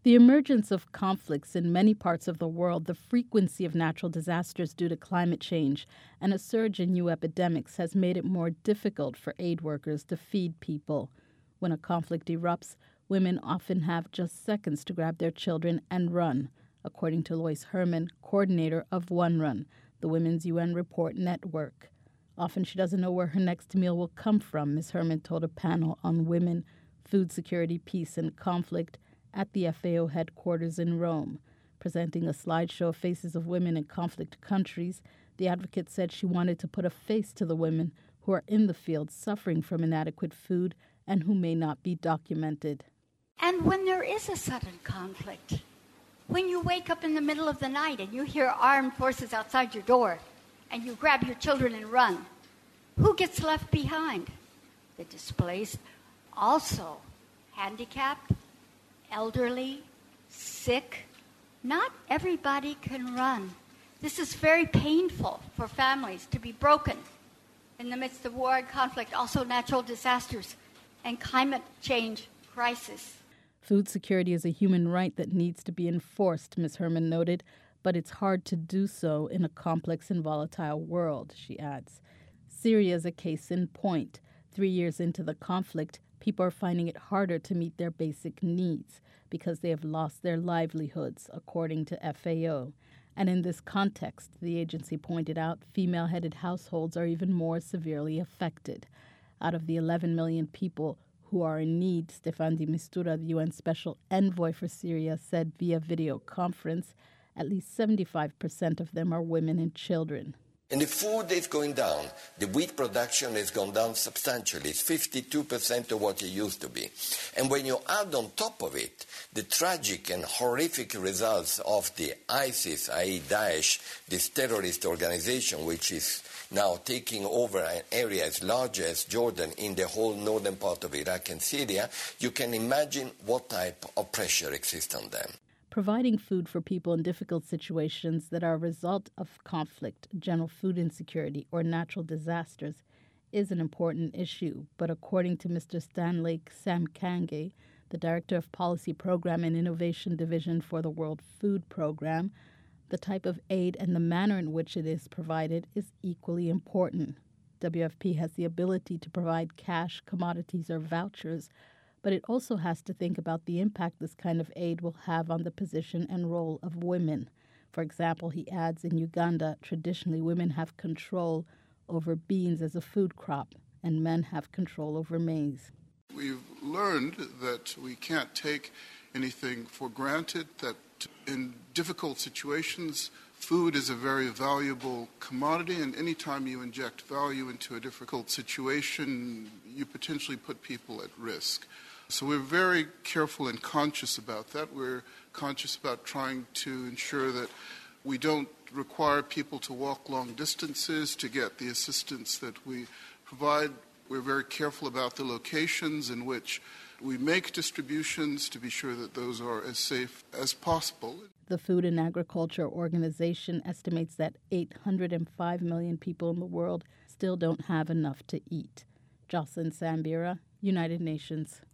The emergence of conflicts in many parts of the world, the frequency of natural disasters due to climate change, and a surge in new epidemics has made it more difficult for aid workers to feed people. When a conflict erupts, women often have just seconds to grab their children and run, according to Lois Herman, coordinator of One Run, the Women's UN Report Network. Often she doesn't know where her next meal will come from, Ms. Herman told a panel on women, food security, peace, and conflict at the FAO headquarters in Rome. Presenting a slideshow of faces of women in conflict countries, the advocate said she wanted to put a face to the women who are in the field suffering from inadequate food and who may not be documented. And when there is a sudden conflict, when you wake up in the middle of the night and you hear armed forces outside your door and you grab your children and run, who gets left behind? The displaced, also handicapped, elderly, sick. Not everybody can run. This is very painful for families to be broken in the midst of war and conflict, also natural disasters and climate change crisis. Food security is a human right that needs to be enforced, Ms. Herman noted, but it's hard to do so in a complex and volatile world, she adds. Syria is a case in point. 3 years into the conflict, people are finding it harder to meet their basic needs because they have lost their livelihoods, according to FAO. And in this context, the agency pointed out, female-headed households are even more severely affected. Out of the 11 million people who are in need, Staffan de Mistura, the UN Special Envoy for Syria, said via video conference, at least 75% of them are women and children. And the food is going down. The wheat production has gone down substantially. It's 52% of what it used to be. And when you add on top of it the tragic and horrific results of the ISIS, i.e. Daesh, this terrorist organization which is now taking over an area as large as Jordan in the whole northern part of Iraq and Syria, you can imagine what type of pressure exists on them. Providing food for people in difficult situations that are a result of conflict, general food insecurity, or natural disasters is an important issue. But according to Mr. Stanley Samkange, the Director of Policy Program and Innovation Division for the World Food Program, the type of aid and the manner in which it is provided is equally important. WFP has the ability to provide cash, commodities, or vouchers, but it also has to think about the impact this kind of aid will have on the position and role of women. For example, he adds, in Uganda, traditionally women have control over beans as a food crop, and men have control over maize. We've learned that we can't take anything for granted, that in difficult situations, food is a very valuable commodity, and anytime you inject value into a difficult situation, you potentially put people at risk. So we're very careful and conscious about that. We're conscious about trying to ensure that we don't require people to walk long distances to get the assistance that we provide. We're very careful about the locations in which we make distributions to be sure that those are as safe as possible. The Food and Agriculture Organization estimates that 805 million people in the world still don't have enough to eat. Jocelyn Sambira, United Nations.